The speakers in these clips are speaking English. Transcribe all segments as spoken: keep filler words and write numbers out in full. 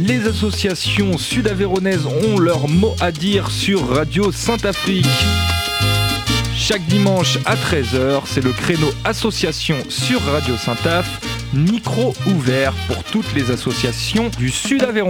Les associations sud-aveyronaises ont leur mot à dire sur Radio Saint-Afrique. Chaque dimanche à treize heures, c'est le créneau association sur Radio Saint-Af, micro ouvert pour toutes les associations du Sud-Aveyron.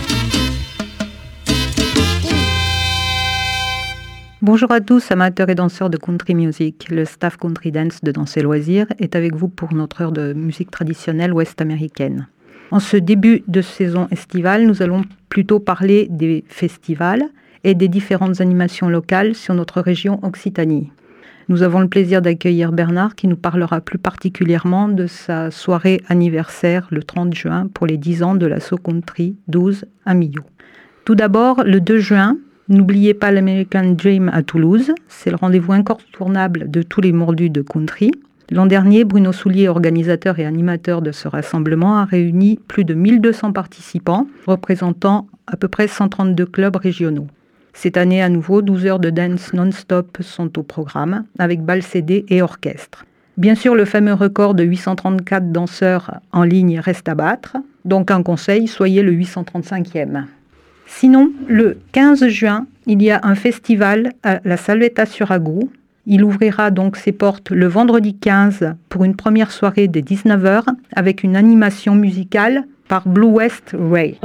Bonjour à tous, amateurs et danseurs de country music. Le staff Country Dance de Danser Loisirs est avec vous pour notre heure de musique traditionnelle ouest-américaine. En ce début de saison estivale, nous allons plutôt parler des festivals et des différentes animations locales sur notre région Occitanie. Nous avons le plaisir d'accueillir Bernard qui nous parlera plus particulièrement de sa soirée anniversaire le trente juin pour les dix ans de l'assaut Country douze à Millau. Tout d'abord, le deux juin, n'oubliez pas l'American Dream à Toulouse, c'est le rendez-vous incontournable de tous les mordus de country. L'an dernier, Bruno Soulier, organisateur et animateur de ce rassemblement, a réuni plus de mille deux cents participants, représentant à peu près cent trente-deux clubs régionaux. Cette année, à nouveau, douze heures de dance non-stop sont au programme, avec bal C D et orchestre. Bien sûr, le fameux record de huit cent trente-quatre danseurs en ligne reste à battre, donc un conseil, soyez le huit cent trente-cinquième. Sinon, le quinze juin, il y a un festival à la Salvetta sur Agou. Il ouvrira donc ses portes le vendredi quinze pour une première soirée dès dix-neuf heures avec une animation musicale par Blue West Ray.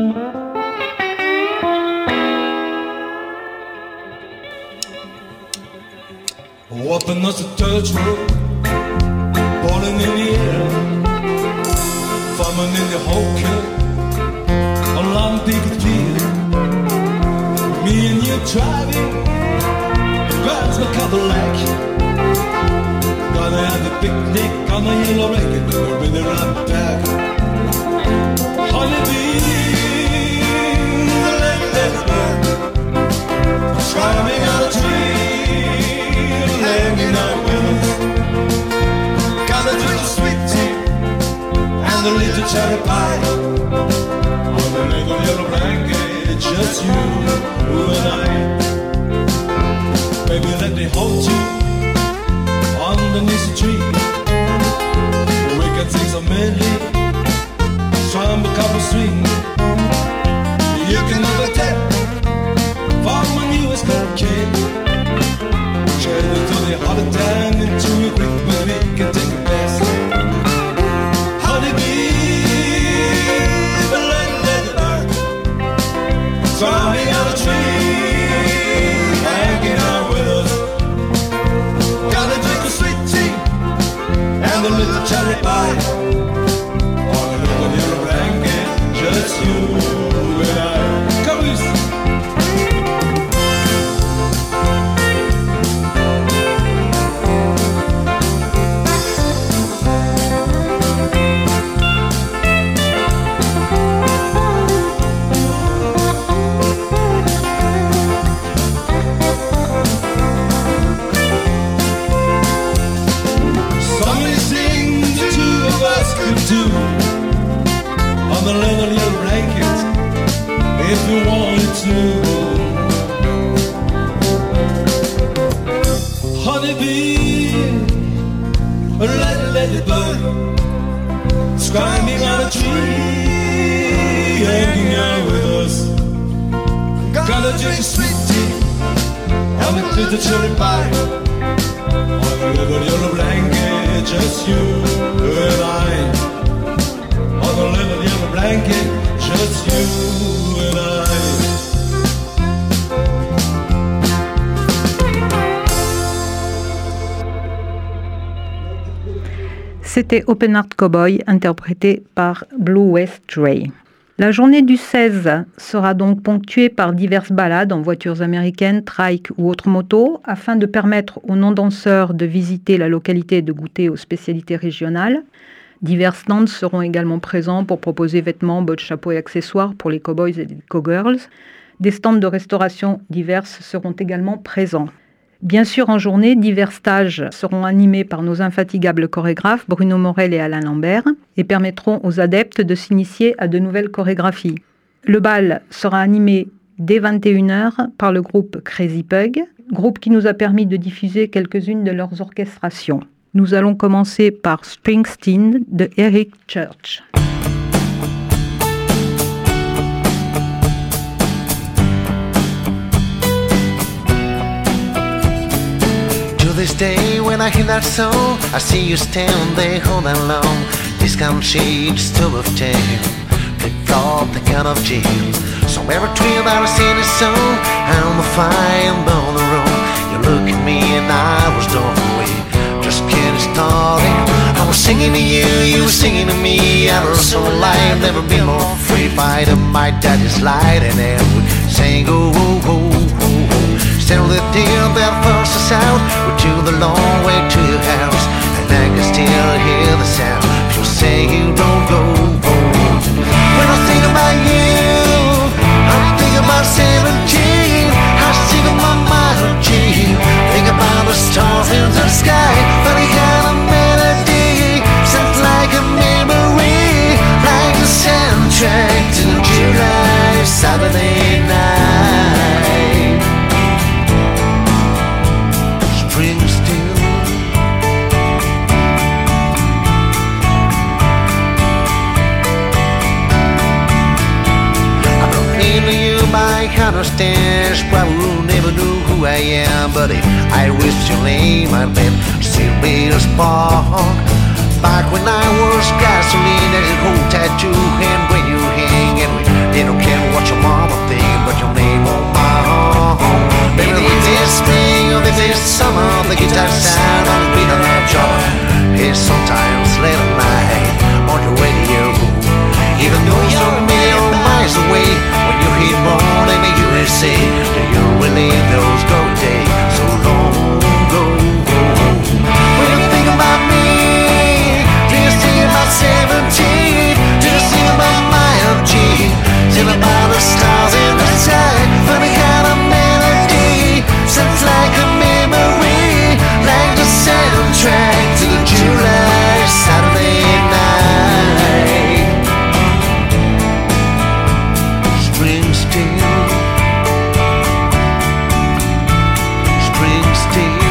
Open us a church road, falling in the air, farming in the hawker, a long big field. Me and you driving, grabs the Cadillac. Gonna have a picnic on a yellow rag and we're really right back. Honeybee, the late lady bird, climbing on a tree, hanging out with us. Gotta drink sweet tea and a little cherry pie on a little yellow blanket, just you and I. Baby, let me hold you underneath the tree. We can sing some medley, strum a couple strings. You can never tell from my newest kid. Share it to the holiday time into a ring, but we can take a best. Honeybee, the lady, lady bird, drumming on a tree, hanging out with us. Gotta drink a sweet tea and a little cherry pie on a little yellow blanket, just you and I. Come on. On the leather yellow blanket, if you wanted to. Honeybee, a lady, lady bird, climbing on a tree, hanging out with us. Gotta drink a sweet tea, have a little cherry pie on the leather yellow blanket, just you and I. On the little yellow blanket, just you and I. C'était Open Heart Cowboy, interprété par Blue West Ray. La journée du seize sera donc ponctuée par diverses balades en voitures américaines, trike ou autres motos, afin de permettre aux non-danseurs de visiter la localité et de goûter aux spécialités régionales. Divers stands seront également présents pour proposer vêtements, bottes, chapeaux et accessoires pour les cowboys et les cowgirls. Des stands de restauration diverses seront également présents. Bien sûr, en journée, divers stages seront animés par nos infatigables chorégraphes Bruno Morel et Alain Lambert et permettront aux adeptes de s'initier à de nouvelles chorégraphies. Le bal sera animé dès vingt et une heures par le groupe Crazy Pug, groupe qui nous a permis de diffuser quelques-unes de leurs orchestrations. Nous allons commencer par Springsteen de Eric Church. this day when I hear that song, I see you stand there all alone. Discount sheets, tub of tail, flip-flop, the kind of jail. Somewhere between that I sing a song, I'm a fire on the road. You look at me and I was drawn away, just getting started. I was singing to you, you were singing to me. I was so alive, never been more free. By the my daddy's light and then we sang, oh, oh, oh, oh, oh. Still the deal that forced us out, we took the long way to your house, and I can still hear the sound. People say you don't go home. When I think about you, I think about seventeen. I sing in my mind, gee, think about the stars in the sky. Funny kind of melody, sounds like a memory, like the soundtrack to the July Saturday night. Springsteen. I don't need you by understand. Probably never knew who I am, but if I wish your name, I'd bet still be a spark. Back when I was gasoline, there's a whole tattoo, and when you hang, and we they don't care what your mama think, but your name on my arm. Baby, this spring or this summer, the guitar sound on the beat of that drum. It's sometimes late at night on your radio, even though you're a million miles away. When you hit born in the U S A, do you relive those golden days so long ago? When you think about me, do you think about seventeen? Do you think about my O G? Think about the stars in the sky. Funny kind of melody, sounds like a memory, like the soundtrack to the July Saturday night. Springsteen. Springsteen.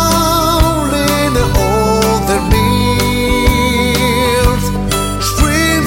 Spring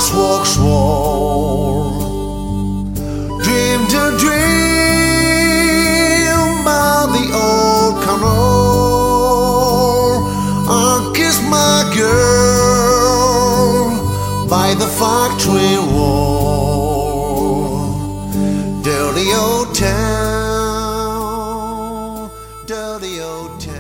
house walks warm. Dreamed a dream by the old canal. I kissed my girl by the factory wall. Dirty old town, dirty old town.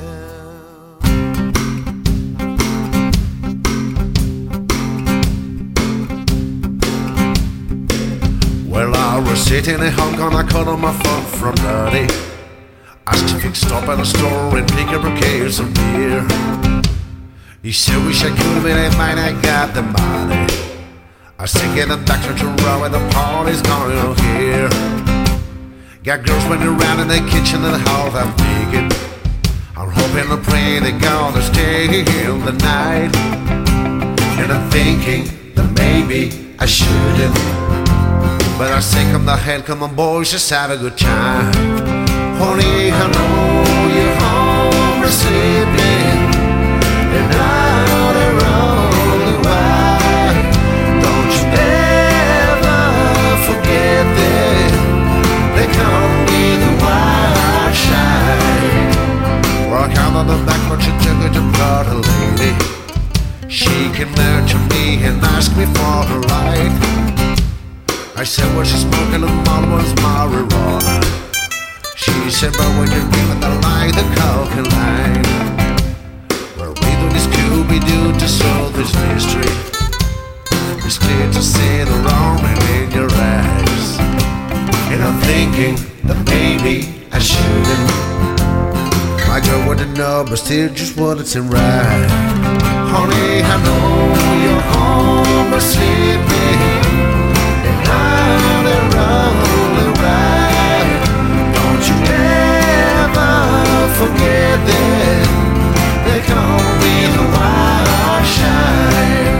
Well, I was sitting at home and I called on my phone from Daddy. Asked if he'd stop at the store and pick up a case of beer. He said, wish I could, but I might not got the money. I said, get a doctor to run when the party's going on here. Got girls running around in the kitchen and the house I'm thinking. I'm hoping and praying they're gonna stay in the night. And I'm thinking that maybe I shouldn't. But I say, come the hell, come on boys, just have a good time. Honey, I know you're home or sleeping, and now they're rolling by. Don't you ever forget them, they come with a wild shine. Rock out on the back, but you took her to part a lady. She came there to me and asked me for her light. I said, well, she's smoking a Marlboro's marijuana. She said, but when you're giving the light, the coke and line. Well, we do this Scooby-Doo to solve this mystery. It's clear to see the roaring in your eyes. And I'm thinking that maybe I shouldn't. My girl wouldn't know, but still just wanted to ride. Honey, I know you're home or sleeping. Now they're rolling right. Don't you ever forget them, they come with a wild shine.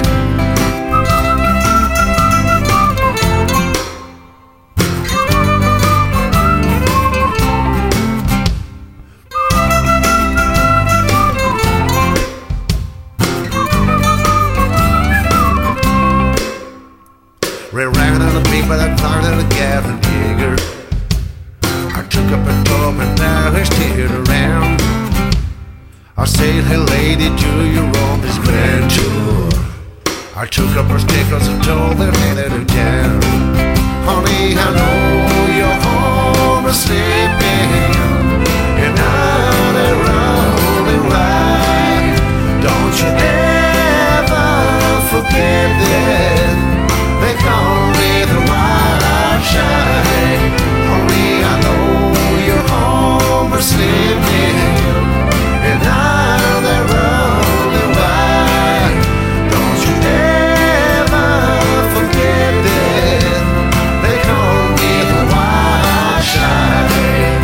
Ran around on the beat, but I climbed on a Gavin Digger. I took up a top and now he's steered around. I said, hey lady, do you own this grand tour? I took up her stickers and told her headed her down. Honey, I know you're home sleeping, and now they're rolling right. Don't you ever forget them, they come with a wild shine. Honey, I know you're home or sleeping, and now they're rolling wide. Don't you ever forget them, they come with a wild shine.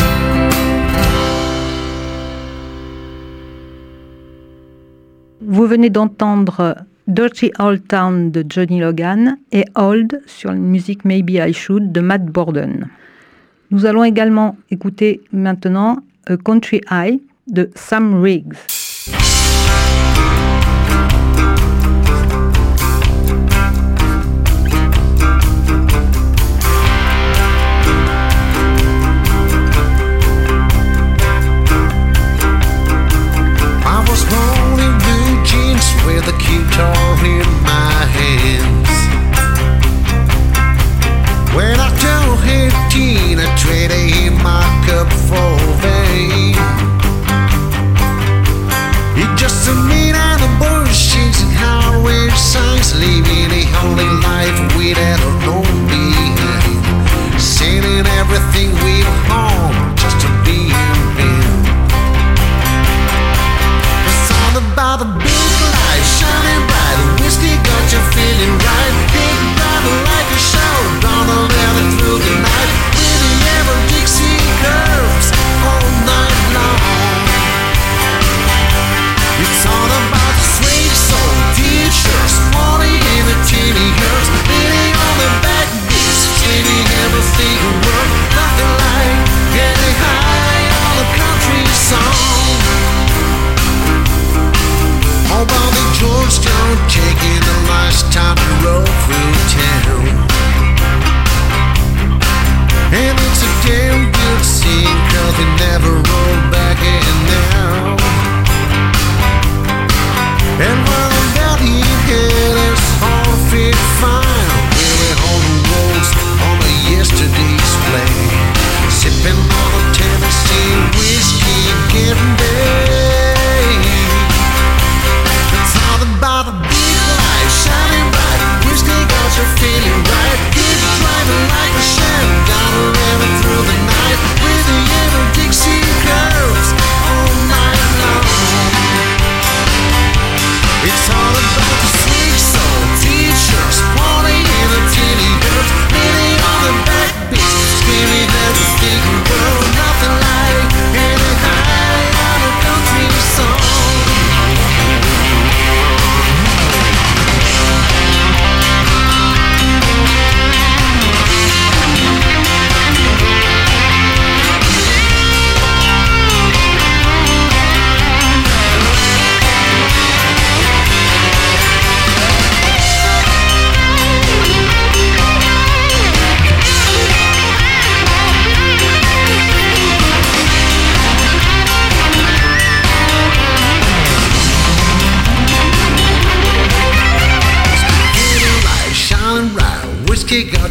Vous venez d'entendre Dirty Old Town de Johnny Logan et Old sur la musique Maybe I Should de Matt Borden. Nous allons également écouter maintenant A Country Eye de Sam Riggs. I was born in blue jeans with a guitar in my hands. When I turned eighteen, I traded in my cup for vein. It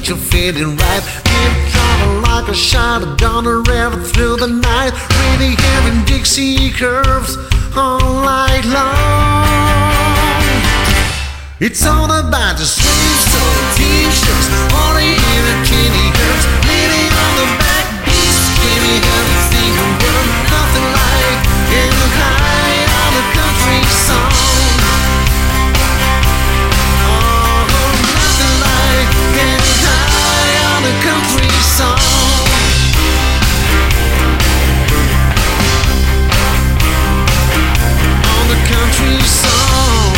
you feeling right. Keep driving like a shot, gonna rev through the night. Really hearing Dixie curves all night long. It's all about the swing, so the t-shirts, all the entertaining girls, leaning on the back beats, giving everything a word. Nothing like getting high on a country song. Getting high on a country song. On the country song.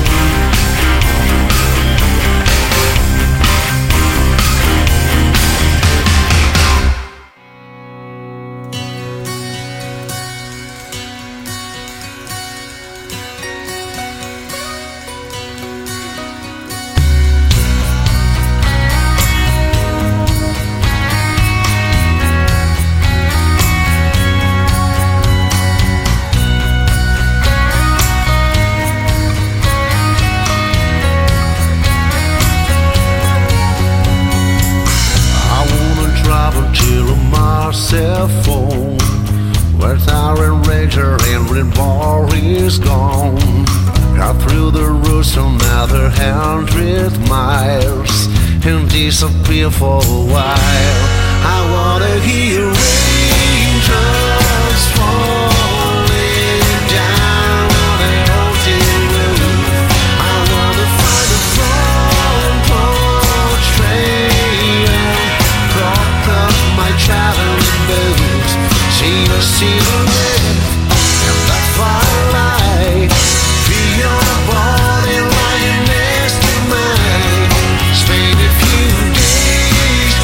Cell phone, where Tower and Ranger and Red Bar is gone. Got through the roofs another hundred miles and disappear for a while. I wanna hear raindrops falling down on an ocean roof. I wanna find a front porch train and prop up my traveling boots. See the silhouette and that firelight. Feel your body lying next to mine. Spend a few days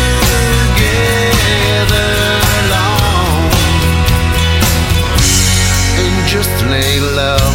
together alone and just lay low.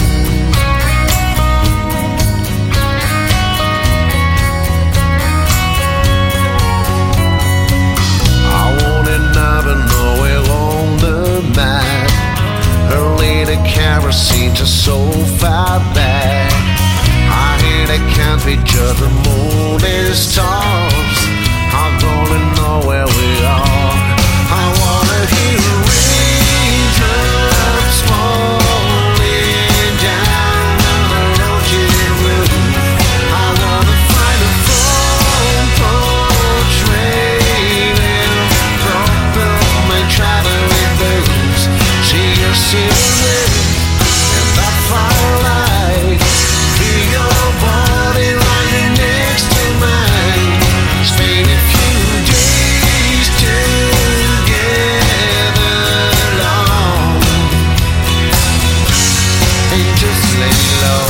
Kerosene just so far back. I hear they can't be just the moon and stars. I'm gonna know where we are. I wanna hear raindrops falling down on the ocean roof. I wanna find a front porch train and drop up my traveling boots. See your silhouette. Firelight, feel your body lying next to mine. Spend a few days together alone and just lay low.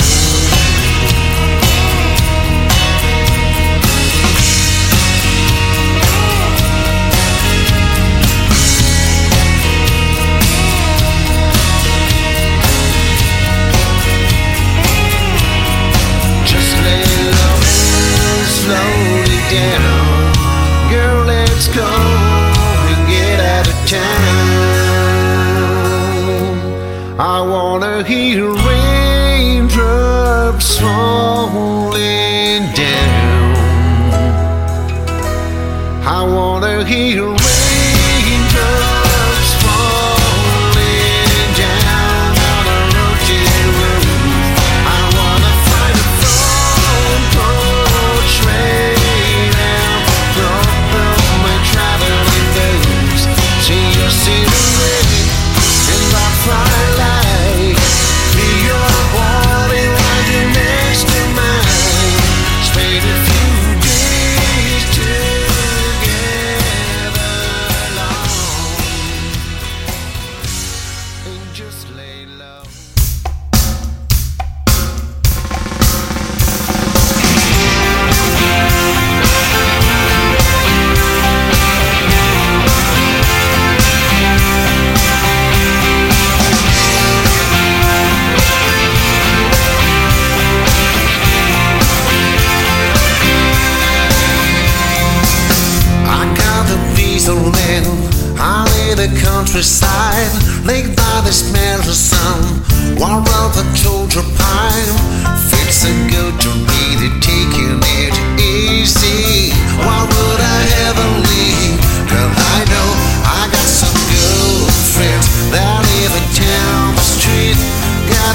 Girl, let's go and get out of town. I wanna hear raindrops falling down. I wanna hear raindrops falling down on a rocky roof. I wanna find a front porch train. Silhouette in that firelight. Feel your body lying next to mine. Spend a few days together alone and just lay low. I'm in the countryside, laid by the smell of sun, while the Georgia pine. Feels so good to be the taking it easy.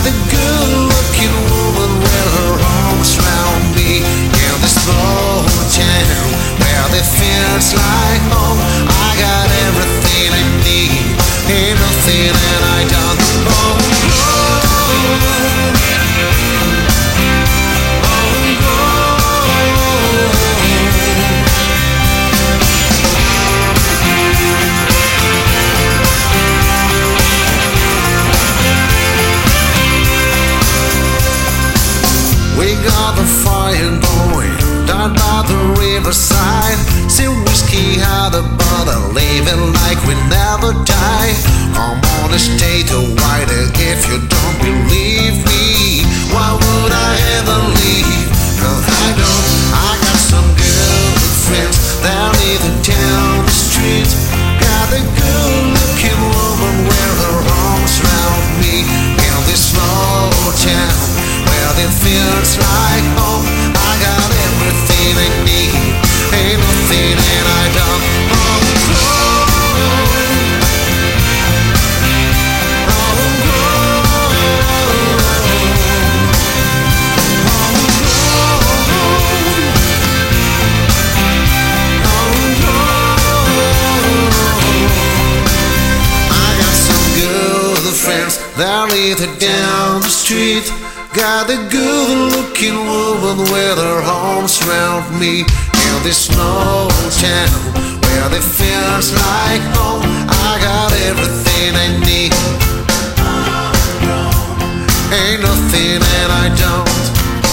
Got the good-looking woman with her arms around me. In this small town where it feels like home, I got everything I need. Ain't nothing that I don't own. We got the fire going down by the riverside. See whiskey out of bottle, living like we never die. I'm on a state of wider. If you don't believe me, why would I ever leave? Cause I don't. I got some good friends that live down the street. Got a good-looking woman with her arms around me. In this small town where it feels like home, I got everything I need. Ain't nothing that I don't own. I got some good friends that live down the street. Got a good-looking woman with her arms around me. In this small town where it feels like home, I got everything I need. Ain't nothing that I don't.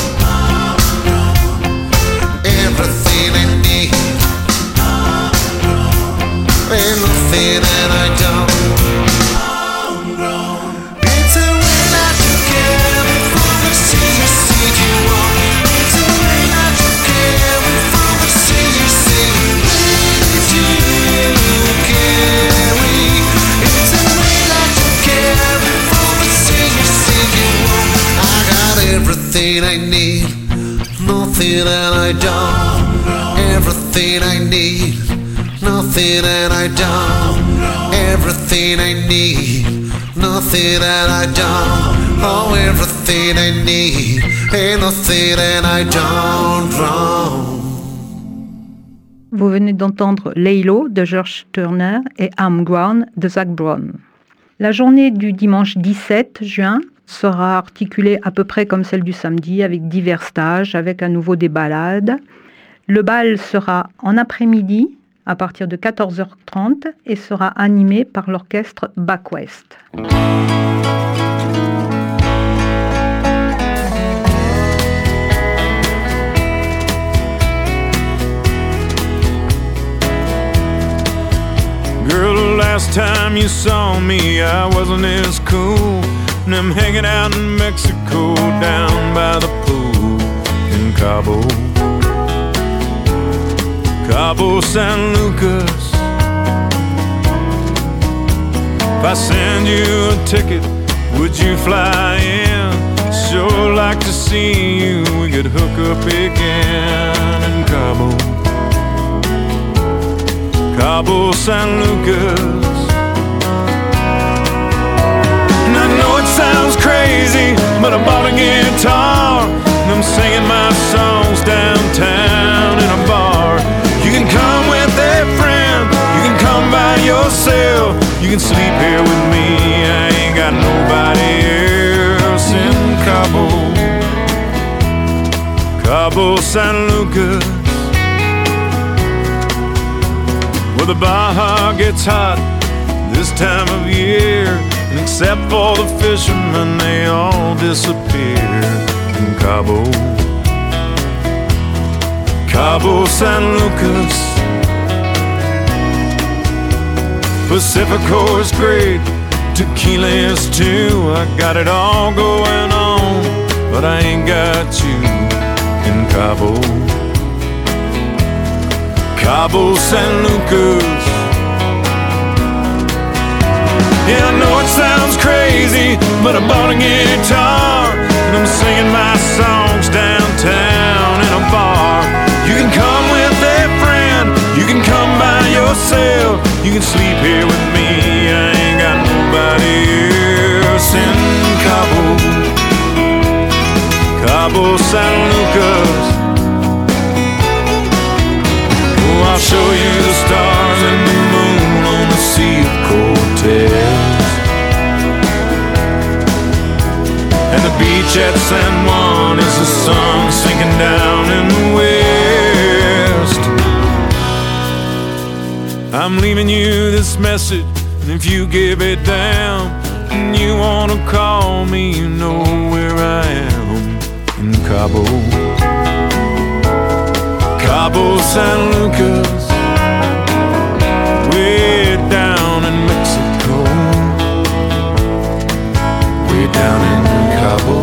Everything I need. Ain't nothing that I don't. Everything I need, nothing that I don't. Everything I need, nothing that I don't. Everything I need, nothing that I don't. Oh, everything I need, ain't nothing that I don't. Wrong. Vous venez d'entendre Laylo de George Turner et I'm Grown de Zac Brown. La journée du dimanche dix-sept juin sera articulée à peu près comme celle du samedi, avec divers stages, avec à nouveau des ballades. Le bal sera en après-midi à partir de quatorze heures trente et sera animé par l'orchestre Back West. Girl, the last time you saw me, I wasn't as cool. And I'm hanging out in Mexico, down by the pool in Cabo, Cabo San Lucas. If I send you a ticket, would you fly in? Sure like to see you, we could hook up again in Cabo, Cabo San Lucas. I know it sounds crazy, but I bought a guitar and I'm singing my songs downtown in a bar. You can come with a friend, you can come by yourself, you can sleep here with me, I ain't got nobody else in Cabo, Cabo San Lucas. Well, the Baja gets hot this time of year, and except for the fishermen, they all disappear in Cabo, Cabo San Lucas. Pacifico is great, tequila is too. I got it all going on, but I ain't got you in Cabo, Cabo San Lucas. Yeah, I know it sounds crazy, but I bought a guitar and I'm singing my songs downtown in a bar. You can come with a friend, you can come by yourself, you can sleep here with me, I ain't got nobody else in Cabo, Cabo San Lucas. Oh, I'll show you the stars and the moon on the Sea of Cortez. And the beach at San Juan is the sun sinking down in the west. I'm leaving you this message, and if you give it down and you wanna call me, you know where I am in Cabo. Cabo San Lucas, way down in Mexico, way down in Cabo.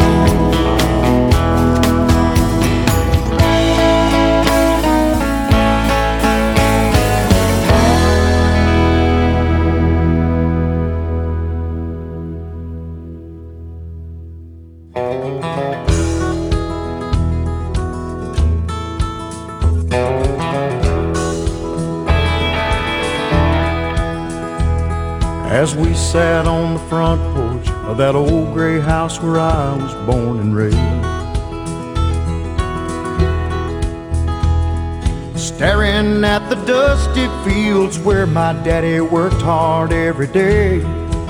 As we sat on the front porch of that old gray house where I was born and raised, staring at the dusty fields where my daddy worked hard every day,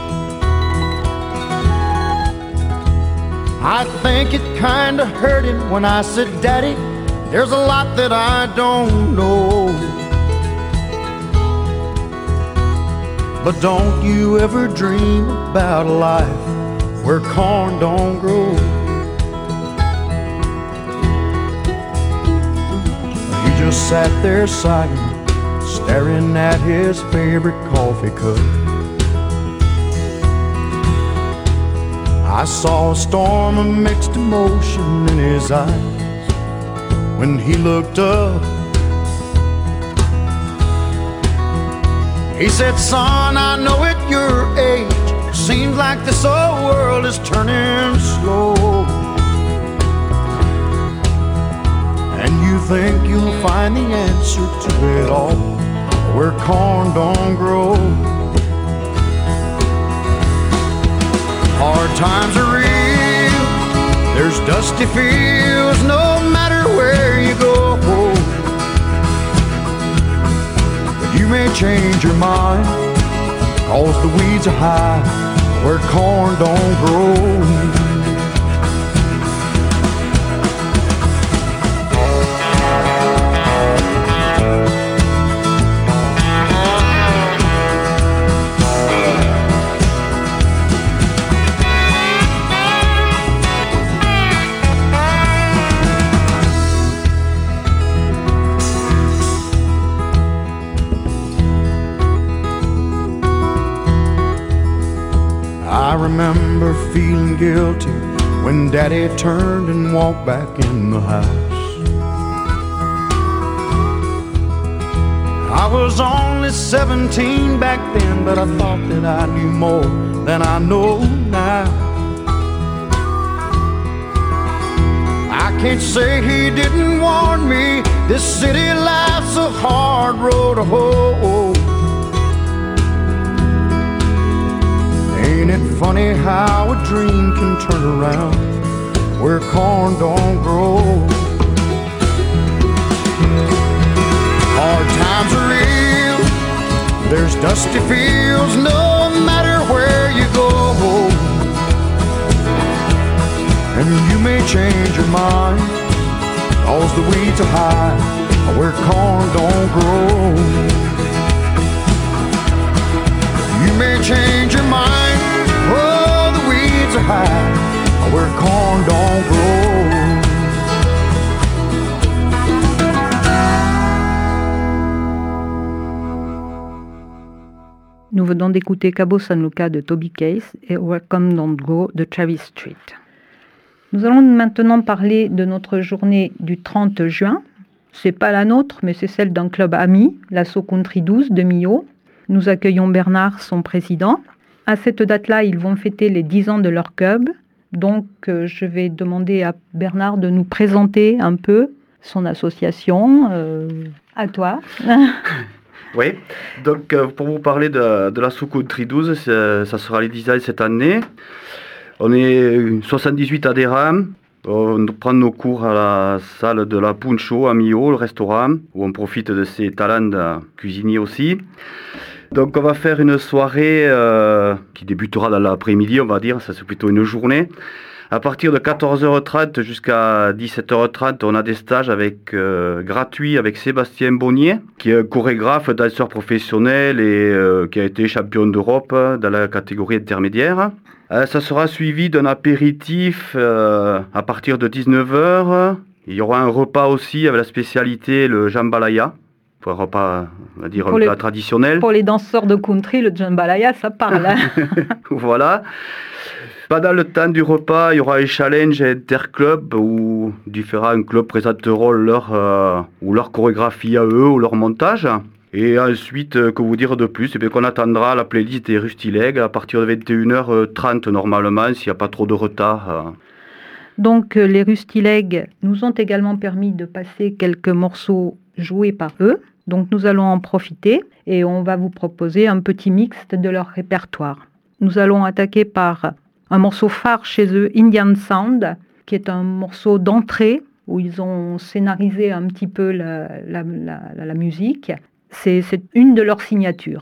I think it kinda hurt him when I said, Daddy, there's a lot that I don't know. But don't you ever dream about a life where corn don't grow. He just sat there sighing, staring at his favorite coffee cup. I saw a storm of mixed emotion in his eyes when he looked up. He said, son, I know at your age, seems like this old world is turning slow, and you think you'll find the answer to it all where corn don't grow. Hard times are real, there's dusty fields no matter where you go. You may change your mind, cause the weeds are high where corn don't grow. I remember feeling guilty when Daddy turned and walked back in the house. I was only seventeen back then, but I thought that I knew more than I know now. I can't say he didn't warn me, this city life's a hard road to hoe. Ain't it funny how a dream can turn around where corn don't grow? Hard times are real, there's dusty fields no matter where you go. And you may change your mind, cause the weeds are high where corn don't grow. You may change your mind, oh, the weeds are high where corn don't grow. Nous venons d'écouter Cabo San Lucas de Toby Keith et Where Corn Don't Grow de Travis Street. Nous allons maintenant parler de notre journée du trente juin. C'est pas la nôtre, mais c'est celle d'un club ami, l'Asso Country douze de Millau. Nous accueillons Bernard, son président. À cette date-là, ils vont fêter les dix ans de leur club. Donc, euh, je vais demander à Bernard de nous présenter un peu son association. Euh, à toi. Oui, donc euh, pour vous parler de, de l'Asso Country douze, ça sera les dix ans cette année. On est soixante-dix-huit adhérents, On prend nos cours à la salle de la Puncho à Millau, le restaurant, où on profite de ses talents de cuisinier aussi. Donc on va faire une soirée euh, qui débutera dans l'après-midi, on va dire, ça c'est plutôt une journée. À partir de quatorze heures trente jusqu'à dix-sept heures trente, on a des stages avec, euh, gratuits avec Sébastien Bonnier, qui est un chorégraphe, danseur professionnel et euh, qui a été champion d'Europe dans la catégorie intermédiaire. Euh, ça sera suivi d'un apéritif euh, à partir de dix-neuf heures. Il y aura un repas aussi avec la spécialité le jambalaya. Un repas, on va dire, pour un plat les, traditionnel. Pour les danseurs de country, le jambalaya, ça parle. Hein. Voilà. Pendant le temps du repas, il y aura un challenge interclub où différents clubs présenteront leur, euh, ou leur chorégraphie à eux ou leur montage. Et ensuite, euh, que vous dire de plus, eh bien, qu'on attendra la playlist des Rustileg à partir de vingt et une heures trente normalement, s'il n'y a pas trop de retard. Euh. Donc les Rustileg nous ont également permis de passer quelques morceaux joués par eux. Donc nous allons en profiter et on va vous proposer un petit mixte de leur répertoire. Nous allons attaquer par un morceau phare chez eux, Indian Sound, qui est un morceau d'entrée où ils ont scénarisé un petit peu la, la, la, la musique. C'est, c'est une de leurs signatures.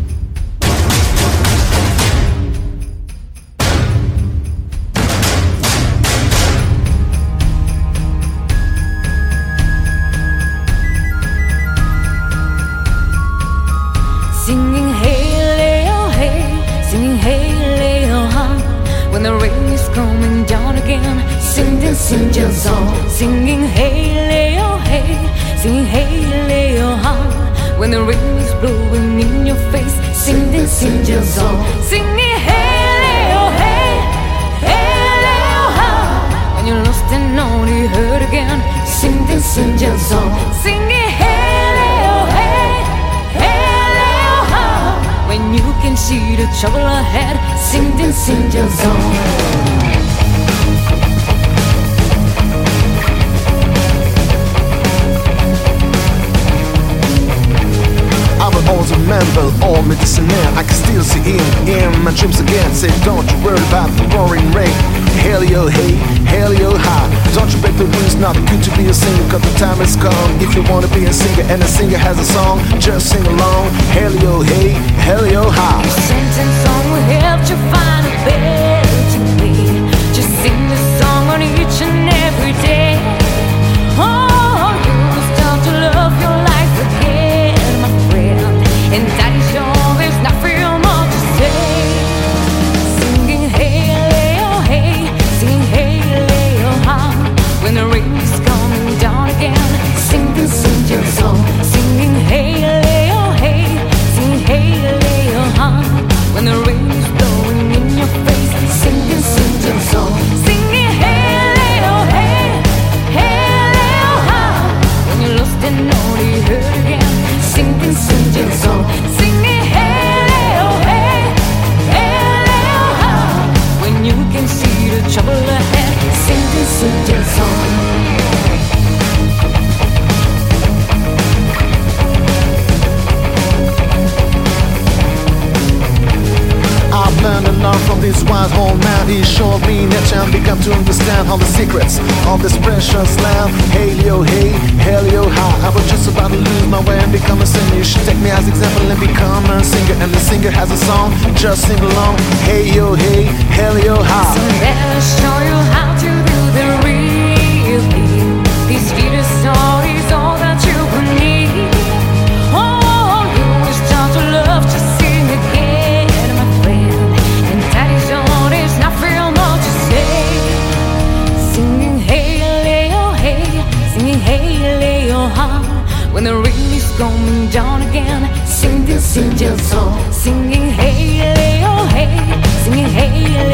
Singing hey, oh hey, singing hey, oh ha. When the rain is coming down again, sing this Indian song. Singing hey, oh hey, singing hey, oh ha. When the rain is blowing in your face, sing this Indian song. Singing hey, oh hey, hey, oh ha. When you're lost and only heard again, sing this Indian song. Singing hey, oh hey, hey, oh ha. When you can see the trouble ahead, sing this Indian song. I will always remember all medicinaire. I can still see him in my dreams again. Say, don't you worry about the roaring rain. Hail yo hey, hail yo high. Don't you break the rules, not good to be a singer, cause the time has come. If you wanna be a singer and a singer has a song, just sing along. Hail yo hey, hail yo high. Your sentence song will help you find a better way. Just sing the song on each and every day. Oh, you will start to love your life again, my friend. And that is all, there's nothing more to say. Singing hey, oh hey, singing hey, oh ha. When the rain is coming down again, sing this Indian song. Singing hey, oh hey, singing hey, oh ha. When the rain is blowing in your face, sing this Indian song. Singing hey, oh hey, hey, oh ha. When you're lost and only heard again, sing this Indian song. Singing hey, oh hey, hey, oh ha. When you can see the trouble ahead, sing this Indian song. I've learned a lot from this wise old man. He showed me nature and begun to understand all the secrets of this precious land. Hail yo hey, hail yo high. I was just about to lose my way and become a singer. You should take me as example and become a singer. And the singer has a song, just sing along. Hey yo hey, hail yo high. So let us show you how to do the real thing. These sweetest stories, all that you will need. Oh, you will start to love to sing again, my friend. And that is all, there's nothing more to say. Singing hey, oh hey, singing hey, oh ha. When the rain is coming down again, sing this Indian song. Singing hey, oh hey, singing hey,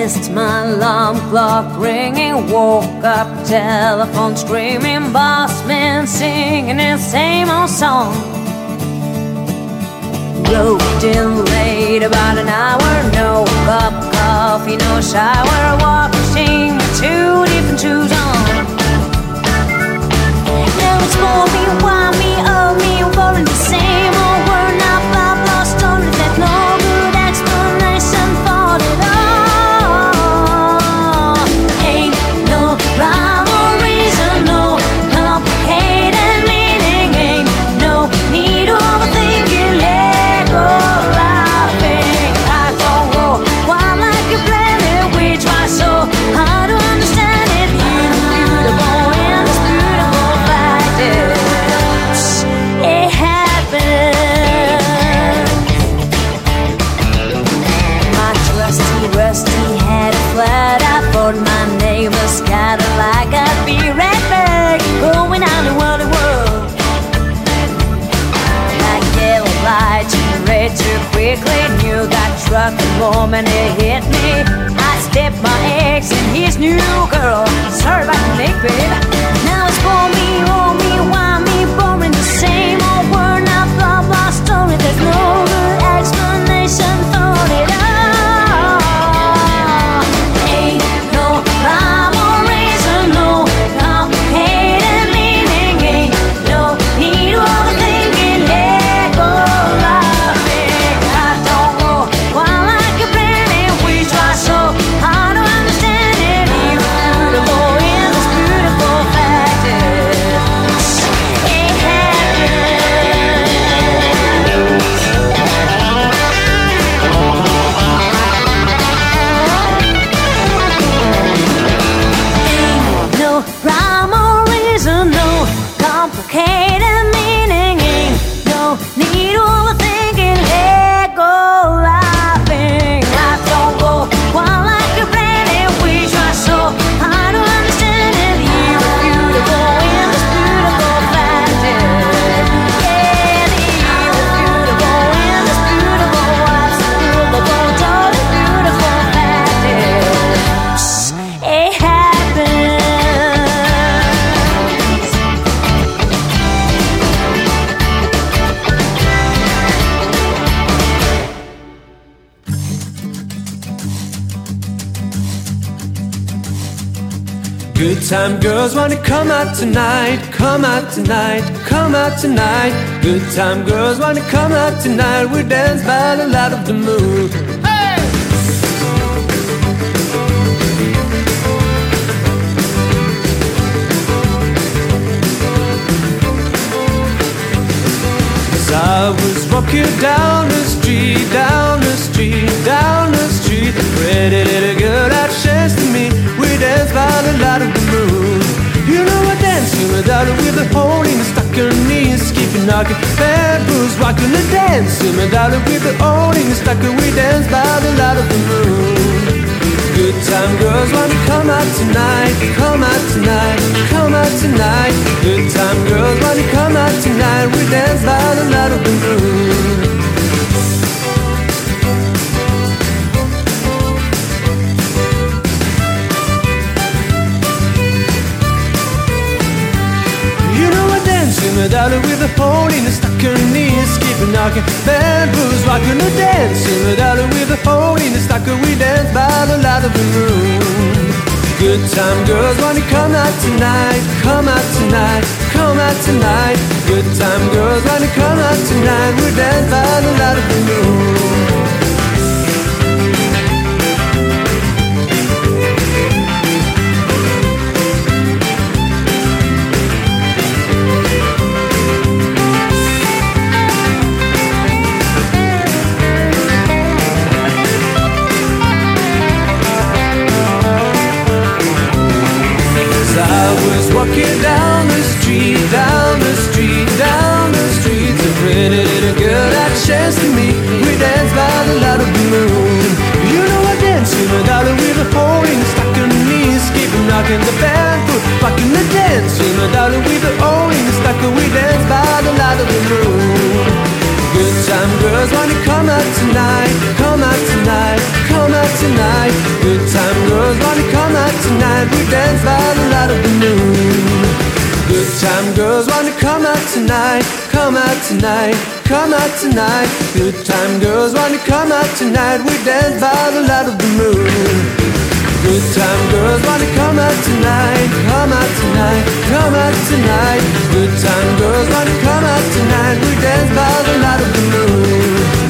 missed my alarm clock ringing. Woke up, telephone screaming. Boss man singing the same old song. Roped in late, about an hour. No cup of coffee, no shower. Walking machine with two different shoes on. Now it's for me, why me, oh me, I'm falling the same old word. Now blah blah story, there's no good explanation for it all. Ain't no rhyme or reason, no complicated meaning. Ain't no need to overthink it, let go laughing. I don't go wild like a planet, we try so hard to understand it. Beautiful in this beautiful fact is it happened. My trusty rusty had a flat. I thought my neighbor's Cadillac. I'd be right back, going out the world the world. Like yellow lights, red too quickly. Knew that truck the moment it hit me. I stepped my ex and his new girl. Sorry about the make, babe. Now it's for me, oh me, why me, boring the same old word. Now blah blah story. There's no good explanation for it all. Ain't no rhyme or reason, no complicated meaning. Ain't no need to overthink it, let go laughing. I don't go wild like a planet, we try so hard to understand it. Beautiful in this beautiful fact is it happened. Ain't no rhyme or reason, no complicated meaning. Ain't no need to overthink it, let go laughing. I don't go wild like a planet, we try so hard to understand it. Beautiful in this beautiful fact is yeah, the beautiful in this beautiful what's beautiful, totally beautiful fact is it happens. Good time girls wanna come out tonight, come out tonight, come out tonight. Good time girls wanna come out tonight. We dance by the light of the moon. Hey! As I was walking down the street, down the street, down the street, a pretty little girl had chance to me. We dance by the light of the moon. You know I dance in the dollar with a hole in the stocking knees, keep knocking, bamboos rocking the dance in the dollar with a hole in the stocking. We dance by the light of the moon. Good time girls wanna come out tonight, come out tonight, come out tonight. Good time girls wanna come out tonight. We dance by the light of the moon. In the dollar with a hole in the stocking knees, keep knocking, bamboos rocking the dance. In the dollar with a hole in the stocking, we dance by the light of the moon. Good time girls wanna come out tonight, come out tonight, come out tonight. Good time girls wanna come out tonight. We dance by the light of the moon. I was walking down the street, down the street, down the street. A pretty little girl had a chance to meet. We danced by the light of the moon. You know I dance in the dollar with a hole in the stocking knees, keep knocking the bamboo, rocking the dance in the dollar with a hole in the stocking. We dance by the light of the moon. Good time girls wanna come out tonight, come out tonight, come out tonight. Good time girls wanna come out tonight. We dance by the light of the moon. Good time girls wanna come out tonight. Come out tonight. Come out tonight. Good time girls wanna come out tonight. We dance by the light of the moon. Good time girls wanna come out tonight. Come out tonight. Come out tonight. Good time girls wanna come out tonight. We dance by the light of the moon.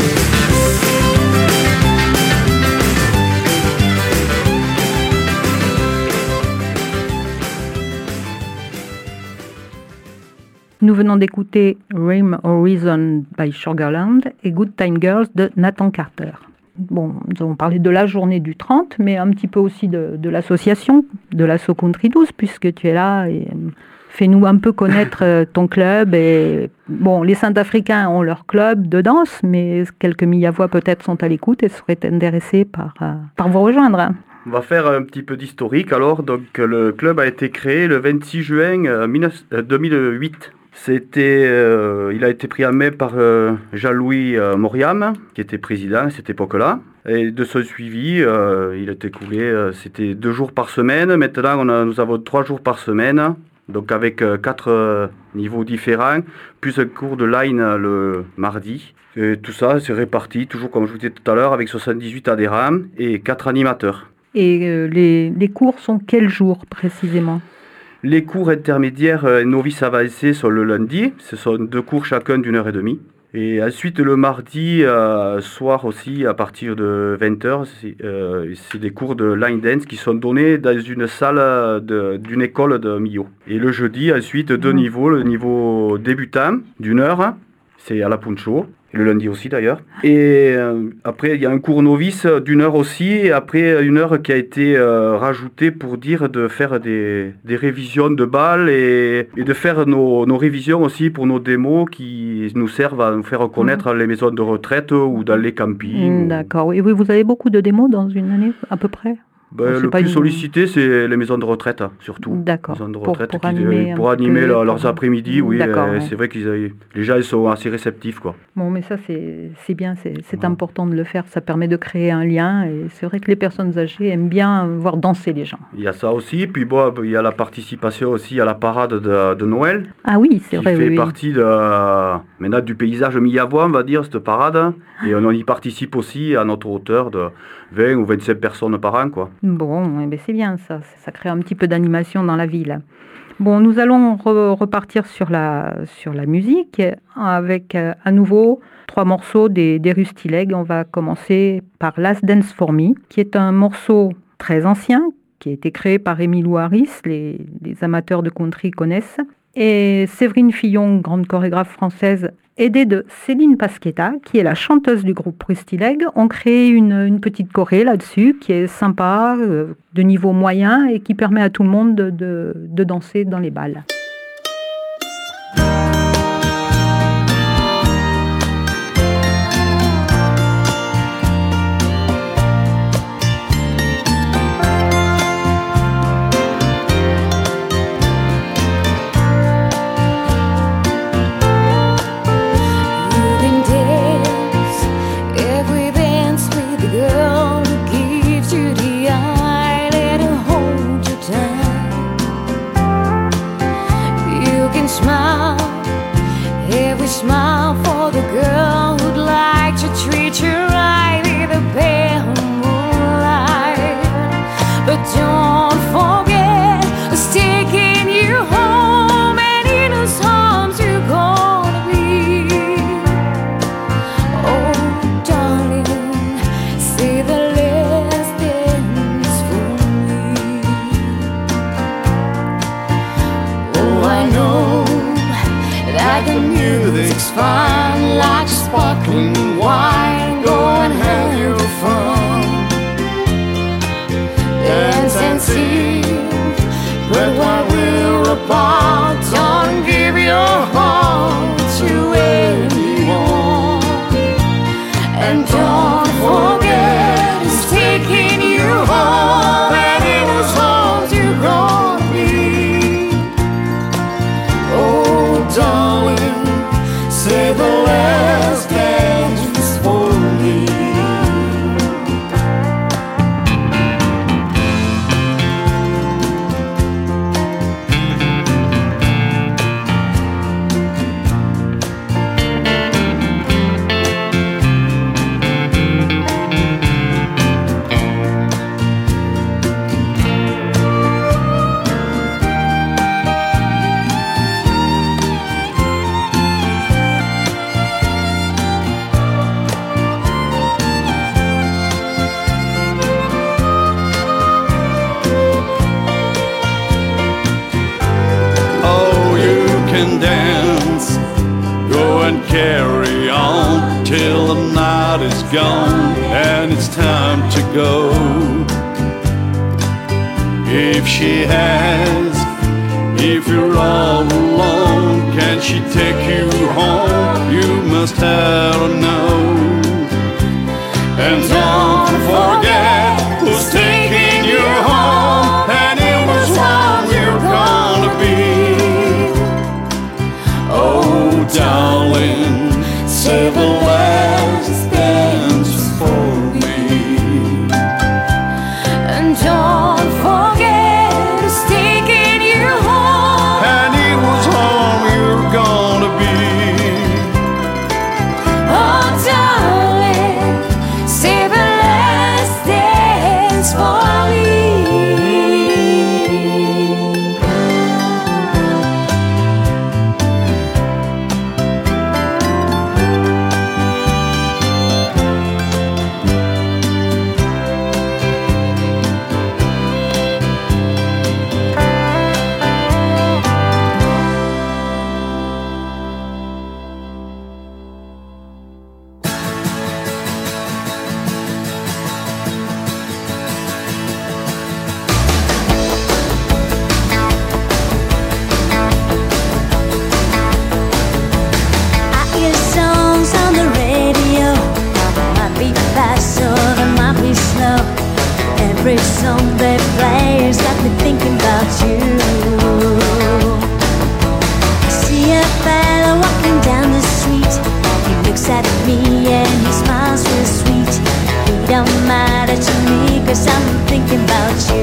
Nous venons d'écouter Rhyme Horizon by Sugarland et Good Time Girls de Nathan Carter. Bon, nous avons parlé de la journée du trente, mais un petit peu aussi de, de l'association, de l'Asso Country douze, puisque tu es là. Et fais-nous un peu connaître ton club. Et, bon, les Saint-Africains ont leur club de danse, mais quelques Millavois peut-être sont à l'écoute et seraient intéressés par, par vous rejoindre. On va faire un petit peu d'historique alors. Donc, le club a été créé le vingt-six juin deux mille huit. C'était, euh, il a été pris en main par euh, Jean-Louis euh, Moriam, qui était président à cette époque-là. Et de ce suivi, euh, il a été coulé, euh, c'était deux jours par semaine. Maintenant, on a, nous avons trois jours par semaine, donc avec euh, quatre euh, niveaux différents, plus un cours de line euh, le mardi. Et tout ça, c'est réparti, toujours comme je vous disais tout à l'heure, avec soixante-dix-huit adhérents et quatre animateurs. Et euh, les, les cours sont quels jours précisément ? Les cours intermédiaires et novices avancés sont le lundi. Ce sont deux cours chacun d'une heure et demie. Et ensuite, le mardi euh, soir aussi, à partir de vingt heures, c'est, euh, c'est des cours de line dance qui sont donnés dans une salle de, d'une école de Millau. Et le jeudi, ensuite, deux mmh. niveaux. Le niveau débutant d'une heure, c'est à la Puncho. Et le lundi aussi d'ailleurs. Et euh, après, il y a un cours novice d'une heure aussi. Et après, une heure qui a été euh, rajoutée pour dire de faire des, des révisions de balles et, et de faire nos, nos révisions aussi pour nos démos qui nous servent à nous faire connaître mmh. les maisons de retraite ou dans les campings. Mmh, d'accord. Oui, vous avez beaucoup de démos dans une année à peu près ? Ben, le plus une... sollicité, c'est les maisons de retraite, surtout. D'accord. Les maisons de pour, retraite pour qui, animer, pour animer peu, leurs pour... après-midi, oui. D'accord, euh, ouais. C'est vrai que les gens ils sont assez réceptifs, quoi. Bon, mais ça, c'est, c'est bien, c'est, c'est ouais. important de le faire. Ça permet de créer un lien. Et c'est vrai que les personnes âgées aiment bien voir danser les gens. Il y a ça aussi. Puis bon, il y a la participation aussi à la parade de, de Noël. Ah oui, c'est qui vrai. Qui fait oui, partie de, maintenant, du paysage millavois, on va dire, cette parade. Et on y participe aussi à notre hauteur de vingt ou vingt-cinq personnes par an, quoi. Bon, eh bien, c'est bien ça. Ça crée un petit peu d'animation dans la ville. Bon, nous allons re- repartir sur la, sur la musique avec euh, à nouveau trois morceaux des, des Rustileg. On va commencer par Last Dance for Me, qui est un morceau très ancien, qui a été créé par Emilio Harris, les, les amateurs de country connaissent. Et Séverine Fillon, grande chorégraphe française, aidée de Céline Pasquetta, qui est la chanteuse du groupe Rustileg, ont créé une, une petite choré là-dessus, qui est sympa, euh, de niveau moyen, et qui permet à tout le monde de, de, de danser dans les balles. Girl who gives you the eye, let her hold you tight. carry on till the night is gone and it's time to go. If she has, if you're all alone, can she take you home? You must have to know. And don't forget who's taking you home, and it was one you're gonna be. Oh, darling, save the last dance for me. And don't forget who's taking you home, And it was home you're gonna be. oh darling, save the last dance for me. I hear songs on the radio. Might be fast or they might be slow. Every song they play has got me thinking about you. I see a fella walking down the street. He looks at me and he smiles real sweet. He don't matter to me 'cause I'm thinking about you.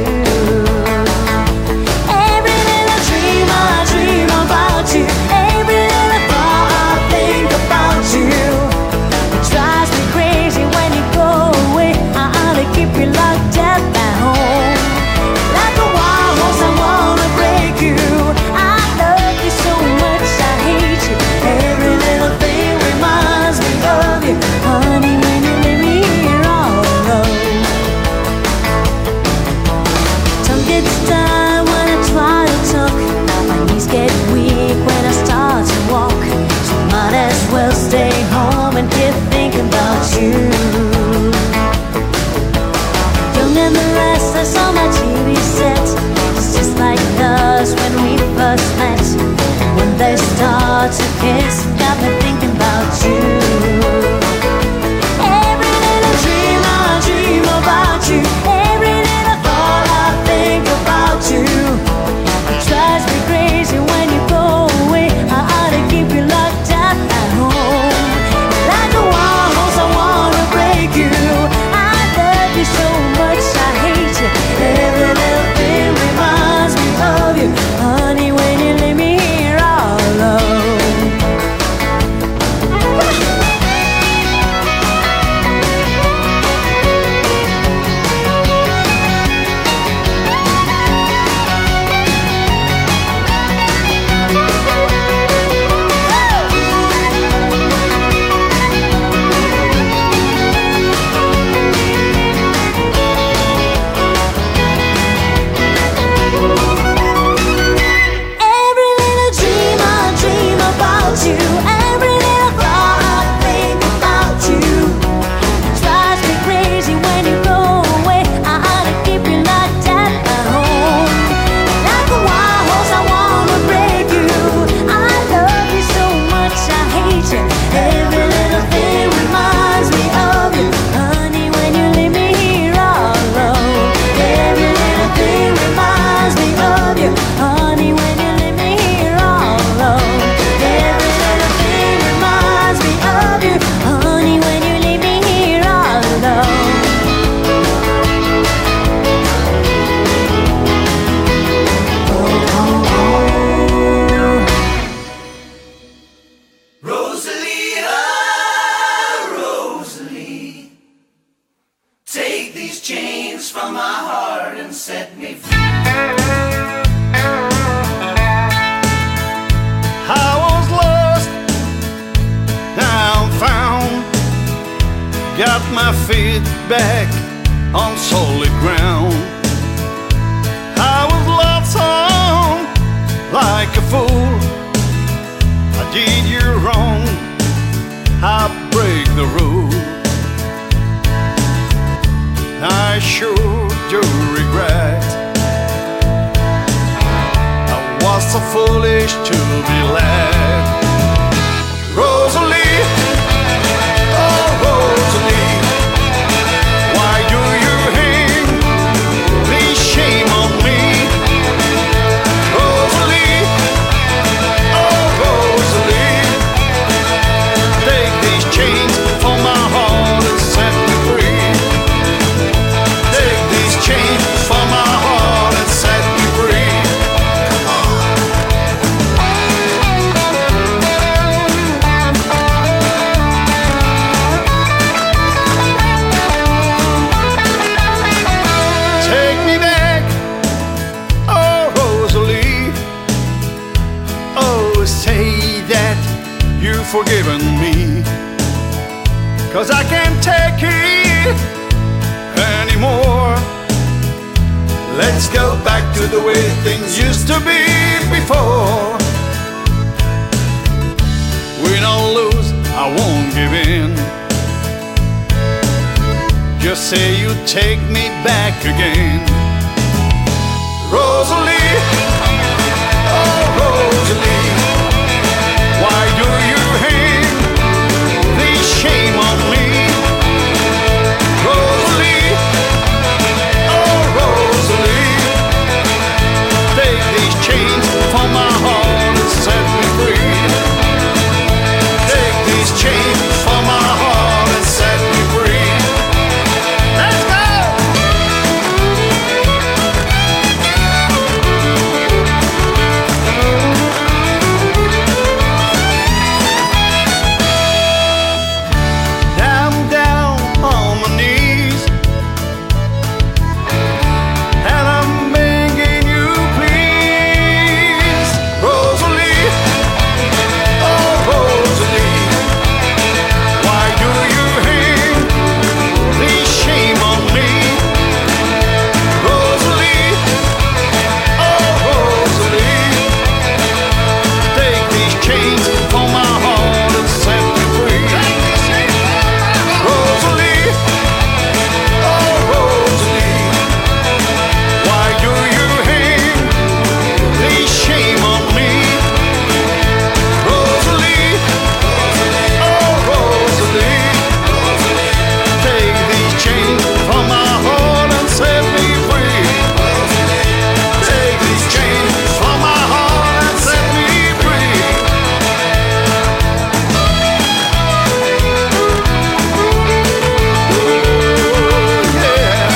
Every little dream I dream about you. Every little thought I think about you. It drives me crazy when you go away. I ought to keep you locked up at home. Like a wild horse, I wanna break you. I love you so much, I hate you. Every little thing reminds me of you. Honey, when you leave me here all alone. Tongue gets tired when I try to talk. My knees get weak when I start to walk. So might as well stay home and keep thinking about you. Young and the restless on my T V set. It's just like us when we first met. When they start to kiss, got me thinking about you. Every little dream I dream about you. Every little thought I think about you. It drives me crazy when you go away. I ought to keep you locked up at home. Like a wild horse, I wanna break you. I love you so much, I hate you. Every little thing reminds me of you. Honey, when you leave me here all alone. Every little dream I dream about you. Every little thought I think about you. It drives me crazy when you go away. I ought to keep you locked up at home. Like a wild horse, I wanna break you. I love you so much, I hate you. Every little thing reminds me of you. Honey, when you leave me here all alone. Every little thing reminds me of you. Honey, when you leave me here all alone. Every little thing reminds me of you. Honey, when you leave me here all alone. Rosalie, ah, Rosalie, take these chains from my heart and set me free. I was lost, now I'm found. Got my feet back on solid ground. I was lonesome like a fool. I did you wrong, I break the rule. I sure do regret I was so foolish to be led. Rosalie, oh Rosalie, why do you hang this shame on me? Rosalie, oh Rosalie, take these chains from my heart and set me free. Take these chains from my heart and set me free. Take me back, oh Rosalie. Oh, say that you've forgiven me, 'cause I can't take it anymore. Let's go back to the way things used to be before. Win or lose, I won't give in. Just say you take me back again. Rosalie, oh Rosalie, why do you hang this shame on me? Rosalie, oh Rosalie, take these chains from my heart and set me free. Take these chains from my heart and set me free. Let's go! I'm down on my knees and I'm begging you, please, Rosalie, oh Rosalie, why do you hang this shame on me? Rosalie, oh Rosalie, take these chains from my heart and set me free. Rosalie, oh Rosalie, why do you hang this shame on me? Rosalie, oh Rosalie, take these chains from my heart and set me free. Take these chains from my heart and set me free. Yeah.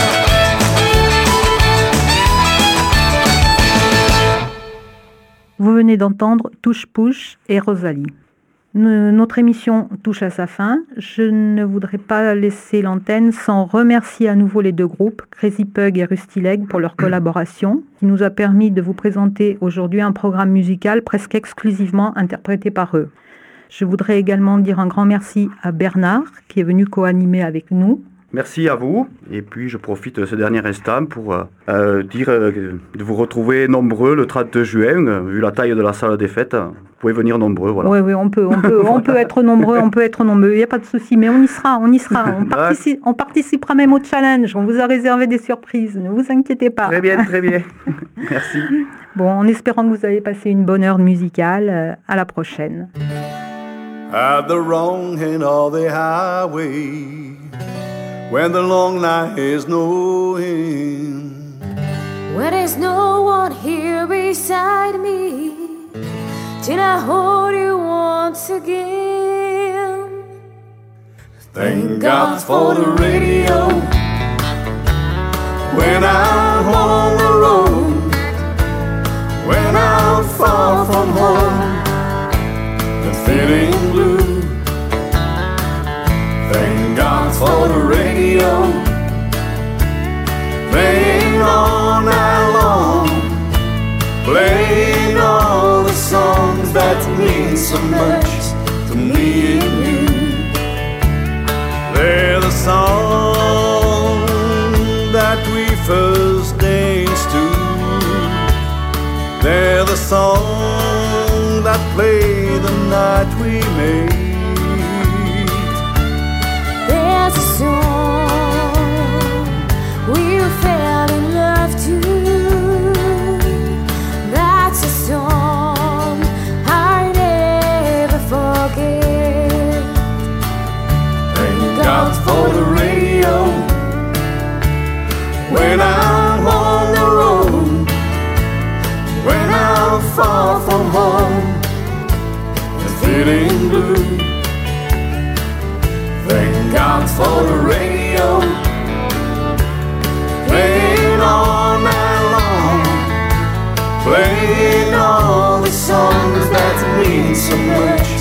Vous venez d'entendre Touche Pouche et Rosalie. Ne- Notre émission touche à sa fin. Je ne voudrais pas laisser l'antenne sans remercier à nouveau les deux groupes, Crazy Pug et Rusty Leg, pour leur collaboration, qui nous a permis de vous présenter aujourd'hui un programme musical presque exclusivement interprété par eux. Je voudrais également dire un grand merci à Bernard, qui est venu co-animer avec nous. Merci à vous. Et puis je profite de ce dernier instant pour euh, euh, dire euh, de vous retrouver nombreux le trente juin. Euh, vu la taille de la salle des fêtes, vous pouvez venir nombreux. Voilà. Oui, oui, on peut, on peut, on peut être nombreux, on peut être nombreux, il n'y a pas de souci, mais on y sera, on y sera. On, partici- on participera même au challenge, on vous a réservé des surprises, ne vous inquiétez pas. Très bien, très bien. Merci. Bon, en espérant que vous avez passé une bonne heure musicale, euh, à la prochaine. At the wrong end of the highway, when the long night is no end, When there's no one here beside me, till I hold you once again. thank God for the radio. When I'm on the road, when I'm far from home and feeling blue, thank God for the radio, playing all night long, playing all the songs that mean so much to me and you. They're the songs that we first danced to. They're the songs that play the night we made. gone for the radio, playing all night long, playing all the songs that mean so much.